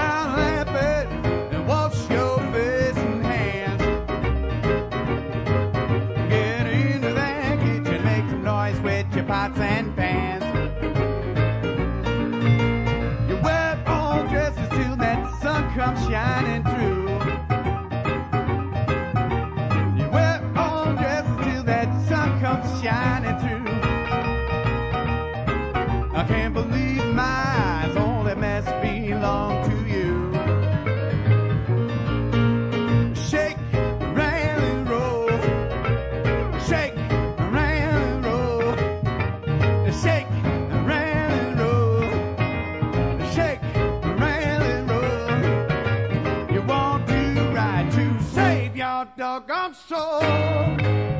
down that bed and wash your face and hands. Get into that kitchen, make some noise with your pots and pans. You wear old dresses till that sun comes shining through. You wear old dresses till that sun comes shining through. I can't believe my eyes, all that mess belong to you. Shake, rattle, and roll. Shake, rattle, and roll. Shake, rattle, and roll. Shake, rattle, and roll. You want to ride to save your doggone soul.